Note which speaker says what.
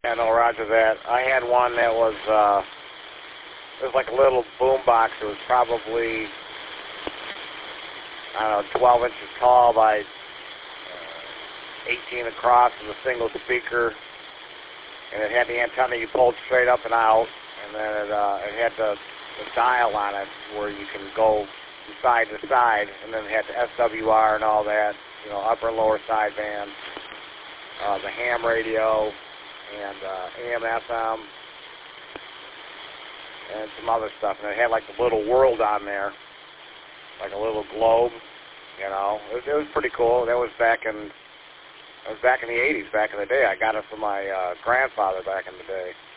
Speaker 1: Yeah, no, roger that. I had one that was, it was like a little boom box. It was probably, I don't know, 12 inches tall by 18 across with a single speaker. And it had the antenna you pulled straight up and out. And then it had the dial on it where you can go from side to side. And then it had the SWR and all that, you know, upper and lower sideband, the ham radio, and AM, FM, and some other stuff. And it had like the little world on there, like a little globe, you know. It was pretty cool. That was back in the 80s, back in the day. I got it from my grandfather back in the day.